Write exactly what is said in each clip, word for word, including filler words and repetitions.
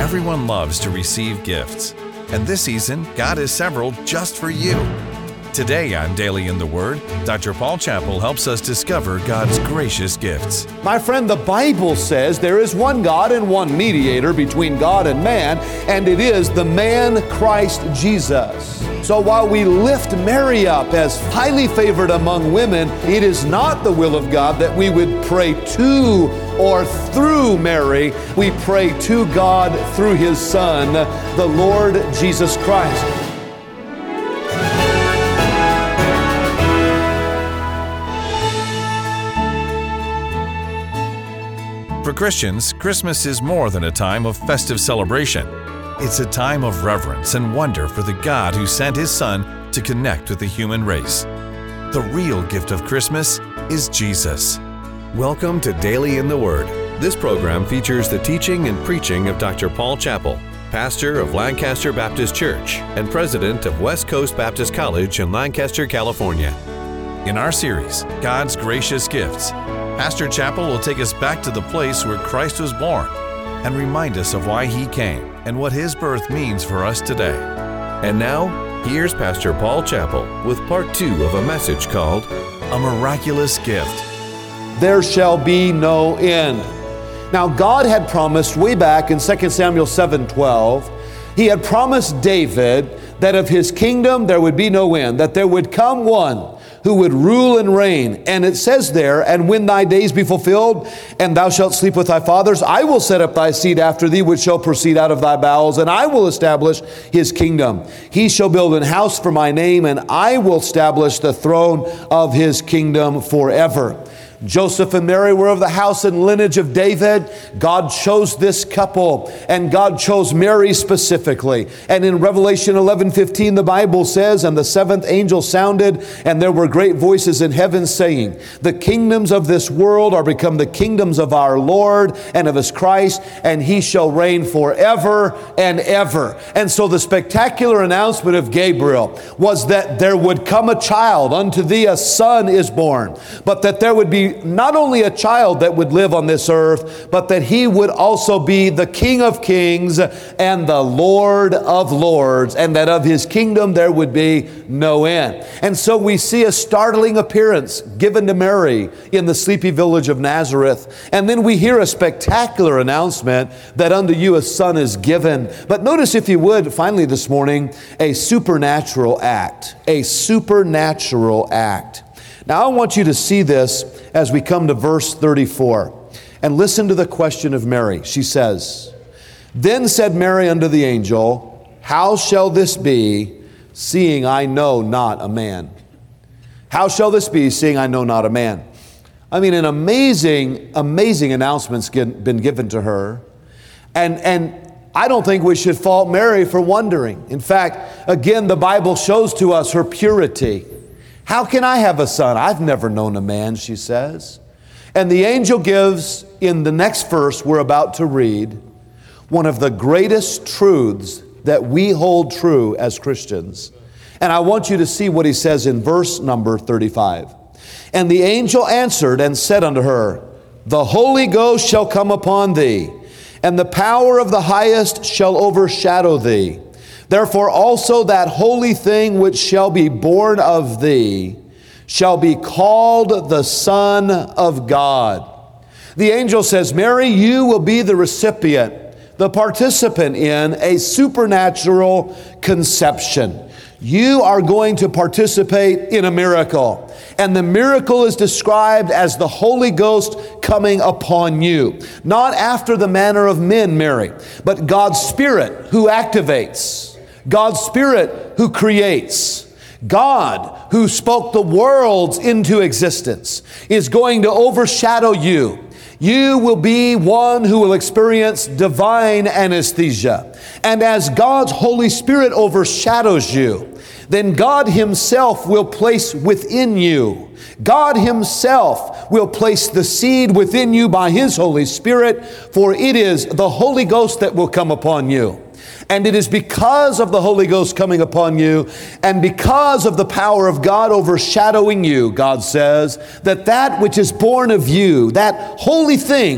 Everyone loves to receive gifts, and this season, God has several just for you. Today on Daily in the Word, Doctor Paul Chappell helps us discover God's gracious gifts. My friend, the Bible says there is one God and one mediator between God and man, and it is the man Christ Jesus. So while we lift Mary up as highly favored among women, it is not the will of God that we would pray to or through Mary. We pray to God through His Son, the Lord Jesus Christ. For Christians, Christmas is more than a time of festive celebration. It's a time of reverence and wonder for the God who sent His Son to connect with the human race. The real gift of Christmas is Jesus. Welcome to Daily in the Word. This program features the teaching and preaching of Doctor Paul Chappell, pastor of Lancaster Baptist Church and president of West Coast Baptist College in Lancaster, California. In our series, God's Gracious Gifts, Pastor Chappell will take us back to the place where Christ was born and remind us of why He came and what His birth means for us today. And now, here's Pastor Paul Chappell with part two of a message called A Miraculous Gift. There shall be no end. Now, God had promised way back in Second Samuel seven twelve, He had promised David that of His kingdom there would be no end, that there would come one who would rule and reign. And it says there, and when thy days be fulfilled, and thou shalt sleep with thy fathers, I will set up thy seed after thee, which shall proceed out of thy bowels, and I will establish his kingdom. He shall build an house for my name, and I will establish the throne of his kingdom forever. Joseph and Mary were of the house and lineage of David. God chose this couple, and God chose Mary specifically. And in Revelation eleven fifteen, the Bible says, and the seventh angel sounded, and there were great voices in heaven saying, the kingdoms of this world are become the kingdoms of our Lord and of His Christ, and He shall reign forever and ever. And so the spectacular announcement of Gabriel was that there would come a child, unto thee a son is born, but that there would be not only a child that would live on this earth, but that He would also be the King of Kings and the Lord of Lords, and that of His kingdom there would be no end. And so we see a startling appearance given to Mary in the sleepy village of Nazareth. And then we hear a spectacular announcement that unto you a son is given. But notice, if you would, finally this morning, a supernatural act. A supernatural act. Now I want you to see this as we come to verse thirty-four. And listen to the question of Mary. She says, Then said Mary unto the angel, How shall this be, seeing I know not a man? How shall this be, seeing I know not a man? I mean, an amazing, amazing announcement's been given to her. And, and I don't think we should fault Mary for wondering. In fact, again, the Bible shows to us her purity. How can I have a son? I've never known a man, she says. And the angel gives, in the next verse we're about to read, one of the greatest truths that we hold true as Christians. And I want you to see what he says in verse number thirty-five. And the angel answered and said unto her, The Holy Ghost shall come upon thee, and the power of the highest shall overshadow thee. Therefore also that holy thing which shall be born of thee shall be called the Son of God. The angel says, Mary, you will be the recipient, the participant in a supernatural conception. You are going to participate in a miracle. And the miracle is described as the Holy Ghost coming upon you. Not after the manner of men, Mary, but God's Spirit who activates. God's Spirit who creates. God who spoke the worlds into existence is going to overshadow you. You will be one who will experience divine anesthesia. And as God's Holy Spirit overshadows you, then God Himself will place within you. God Himself will place the seed within you by His Holy Spirit, for it is the Holy Ghost that will come upon you. And it is because of the Holy Ghost coming upon you and because of the power of God overshadowing you, God says, that that which is born of you, that holy thing that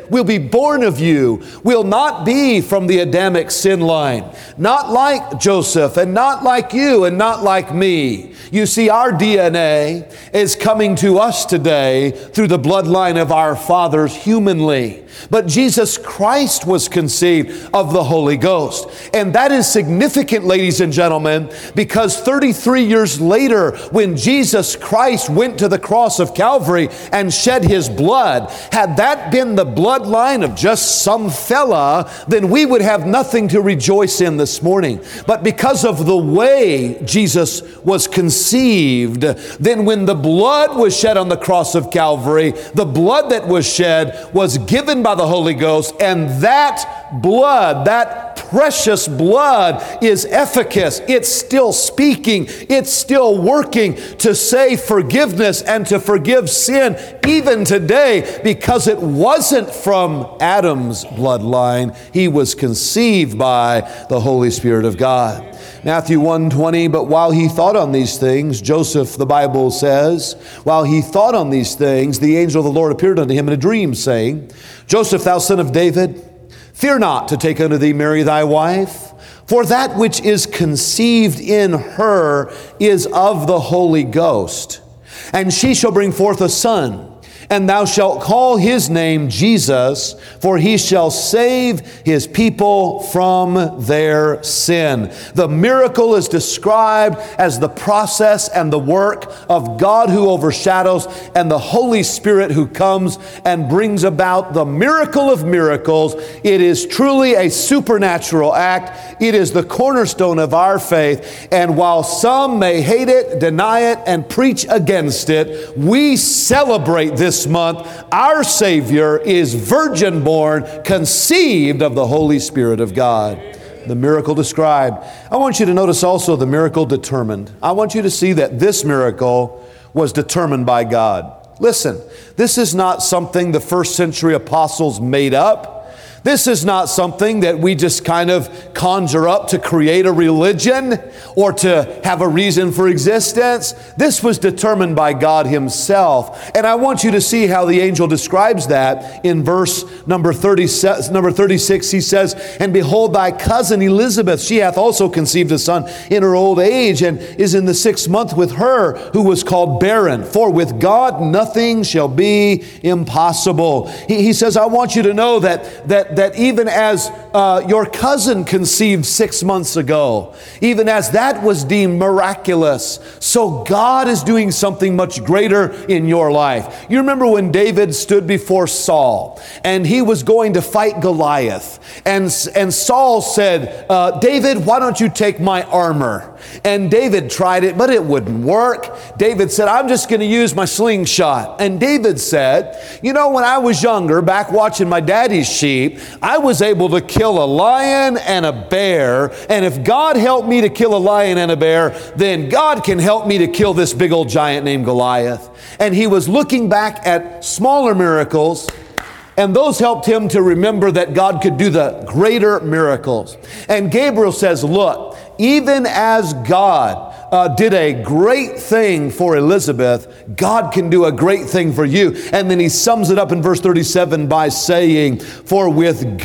that will be born of you will not be from the Adamic sin line. Not like Joseph, and not like you, and not like me. You see, our D N A is coming to us today through the bloodline of our fathers humanly. But Jesus Christ was conceived of the Holy Ghost. And that is significant, ladies and gentlemen, because thirty-three years later, when Jesus Christ went to the cross of Calvary and shed His blood, had that been the bloodline of just some fella, then we would have nothing to rejoice in this morning. But because of the way Jesus was conceived, then when the blood was shed on the cross of Calvary, the blood that was shed was given by the Holy Ghost, and that blood, that precious blood is efficacious. It's still speaking. It's still working to save forgiveness and to forgive sin even today, because it wasn't from Adam's bloodline. He was conceived by the Holy Spirit of God. Matthew one twenty, but while he thought on these things, Joseph, the Bible says, while he thought on these things, the angel of the Lord appeared unto him in a dream, saying, Joseph, thou son of David, fear not to take unto thee Mary thy wife, for that which is conceived in her is of the Holy Ghost. And she shall bring forth a son, and thou shalt call his name Jesus, for he shall save his people from their sin. The miracle is described as the process and the work of God who overshadows and the Holy Spirit who comes and brings about the miracle of miracles. It is truly a supernatural act. It is the cornerstone of our faith. And while some may hate it, deny it, and preach against it, we celebrate this month. Our Savior is virgin born, conceived of the Holy Spirit of God. The miracle described. I want you to notice also the miracle determined. I want you to see that this miracle was determined by God. Listen, this is not something the first century apostles made up. This is not something that we just kind of conjure up to create a religion or to have a reason for existence. This was determined by God Himself. And I want you to see how the angel describes that in verse number thirty-six. Number thirty-six, he says, and behold, thy cousin Elizabeth, she hath also conceived a son in her old age, and is in the sixth month with her who was called barren. For with God nothing shall be impossible. He, he says, I want you to know that, that that even as uh, your cousin conceived six months ago, even as that was deemed miraculous, so God is doing something much greater in your life. You remember when David stood before Saul and he was going to fight Goliath, and, and Saul said, uh, David, why don't you take my armor? And David tried it, but it wouldn't work. David said, I'm just going to use my slingshot. And David said, you know, when I was younger, back watching my daddy's sheep, I was able to kill a lion and a bear. And if God helped me to kill a lion and a bear, then God can help me to kill this big old giant named Goliath. And he was looking back at smaller miracles, and those helped him to remember that God could do the greater miracles. And Gabriel says, look, even as God uh, did a great thing for Elizabeth, God can do a great thing for you. And then he sums it up in verse thirty-seven by saying, for with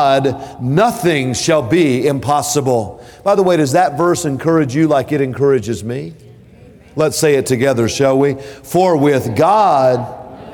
God nothing shall be impossible. By the way, does that verse encourage you like it encourages me? Let's say it together, shall we? For with God,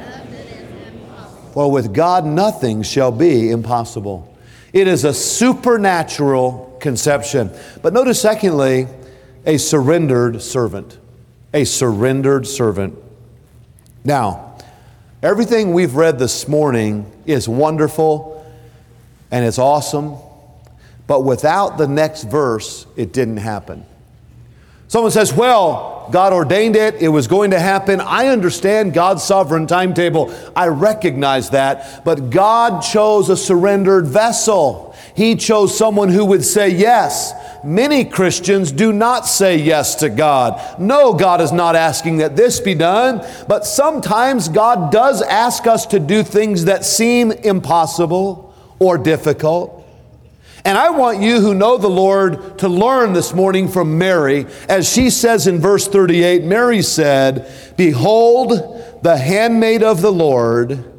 for with God nothing shall be impossible. It is a supernatural conception. But notice secondly, a surrendered servant. A surrendered servant. Now, everything we've read this morning is wonderful and it's awesome, but without the next verse, it didn't happen. Someone says, well, God ordained it. It was going to happen. I understand God's sovereign timetable. I recognize that. But God chose a surrendered vessel. He chose someone who would say yes. Many Christians do not say yes to God. No, God is not asking that this be done. But sometimes God does ask us to do things that seem impossible or difficult. And I want you who know the Lord to learn this morning from Mary. As she says in verse thirty-eight, Mary said, behold, the handmaid of the Lord,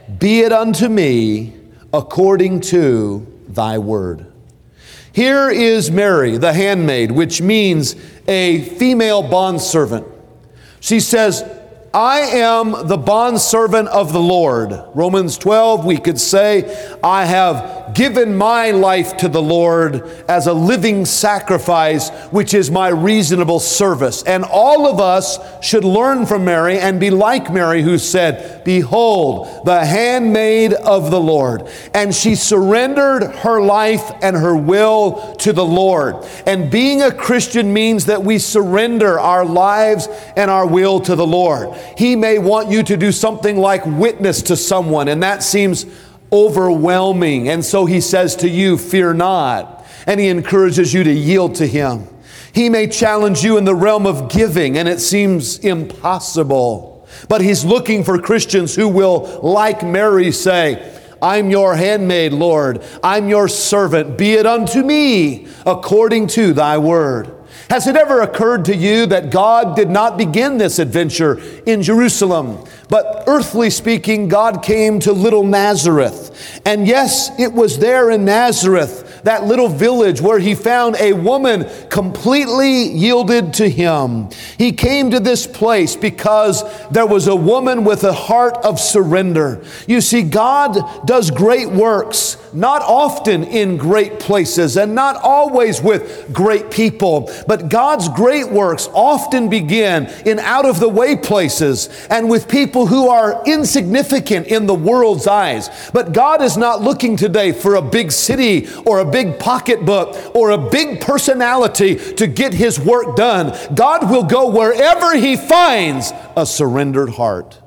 be it unto me according to thy word. Here is Mary, the handmaid, which means a female bondservant. She says, I am the bondservant of the Lord. Romans twelve, we could say, I have given my life to the Lord as a living sacrifice, which is my reasonable service. And all of us should learn from Mary and be like Mary, who said, behold, the handmaid of the Lord. And she surrendered her life and her will to the Lord. And being a Christian means that we surrender our lives and our will to the Lord. He may want you to do something like witness to someone, and that seems overwhelming. And so he says to you, fear not. And he encourages you to yield to him. He may challenge you in the realm of giving, and it seems impossible. But he's looking for Christians who will, like Mary, say, I'm your handmaid, Lord. I'm your servant. Be it unto me according to thy word. Has it ever occurred to you that God did not begin this adventure in Jerusalem? But earthly speaking, God came to little Nazareth. And yes, it was there in Nazareth, that little village, where he found a woman completely yielded to him. He came to this place because there was a woman with a heart of surrender. You see, God does great works, not often in great places and not always with great people, but God's great works often begin in out-of-the-way places and with people who are insignificant in the world's eyes. But God is not looking today for a big city or a big pocketbook or a big personality to get his work done. God will go wherever he finds a surrendered heart.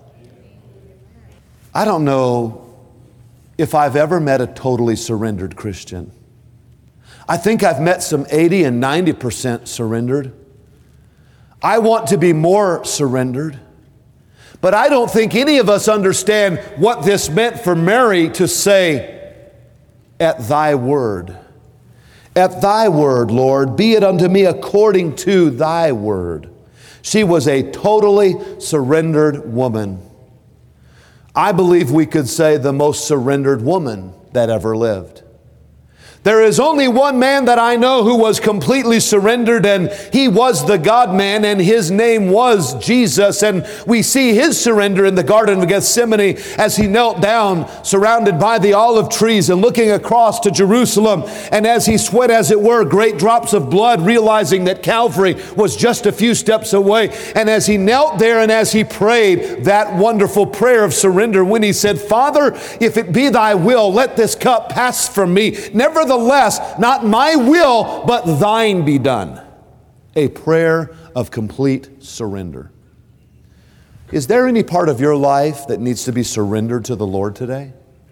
I don't know if I've ever met a totally surrendered Christian. I think I've met some eighty and ninety percent surrendered. I want to be more surrendered. But I don't think any of us understand what this meant for Mary to say, at thy word. At thy word, Lord, be it unto me according to thy word. She was a totally surrendered woman. I believe we could say the most surrendered woman that ever lived. There is only one man that I know who was completely surrendered, and he was the God-man, and his name was Jesus. And we see his surrender in the Garden of Gethsemane as he knelt down, surrounded by the olive trees and looking across to Jerusalem. And as he sweat, as it were, great drops of blood, realizing that Calvary was just a few steps away. And as he knelt there and as he prayed that wonderful prayer of surrender, when he said, Father, if it be thy will, let this cup pass from me. Nevertheless, not my will, but thine be done. A prayer of complete surrender. Is there any part of your life that needs to be surrendered to the Lord today?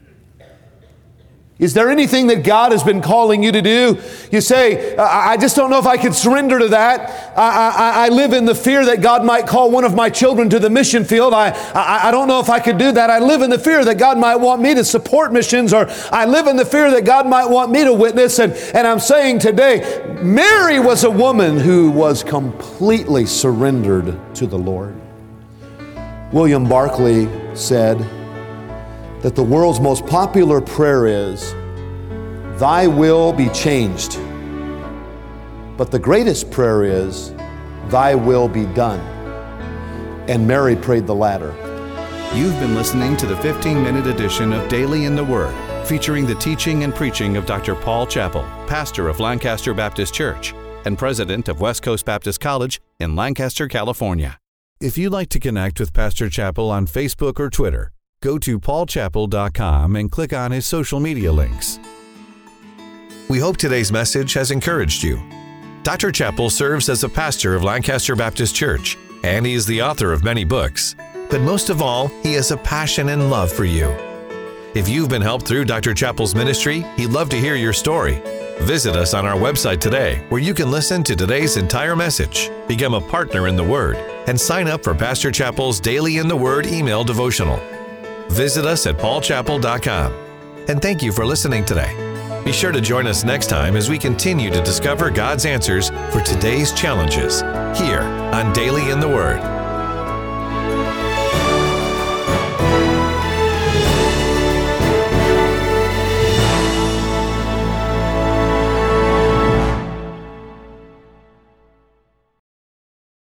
Is there anything that God has been calling you to do? You say, I just don't know if I can surrender to that. I, I, I live in the fear that God might call one of my children to the mission field. I, I, I don't know if I could do that. I live in the fear that God might want me to support missions, or I live in the fear that God might want me to witness. And, and I'm saying today, Mary was a woman who was completely surrendered to the Lord. William Barclay said that the world's most popular prayer is, thy will be changed. But the greatest prayer is, thy will be done. And Mary prayed the latter. You've been listening to the fifteen-minute edition of Daily in the Word, featuring the teaching and preaching of Doctor Paul Chappell, pastor of Lancaster Baptist Church and president of West Coast Baptist College in Lancaster, California. If you'd like to connect with Pastor Chappell on Facebook or Twitter, go to paul chappell dot com and click on his social media links. We hope today's message has encouraged you. Doctor Chappell serves as a pastor of Lancaster Baptist Church, and he is the author of many books. But most of all, he has a passion and love for you. If you've been helped through Doctor Chappell's ministry, he'd love to hear your story. Visit us on our website today, where you can listen to today's entire message, become a partner in the Word, and sign up for Pastor Chappell's Daily in the Word email devotional. Visit us at paul chappell dot com. And thank you for listening today. Be sure to join us next time as we continue to discover God's answers for today's challenges here on Daily in the Word.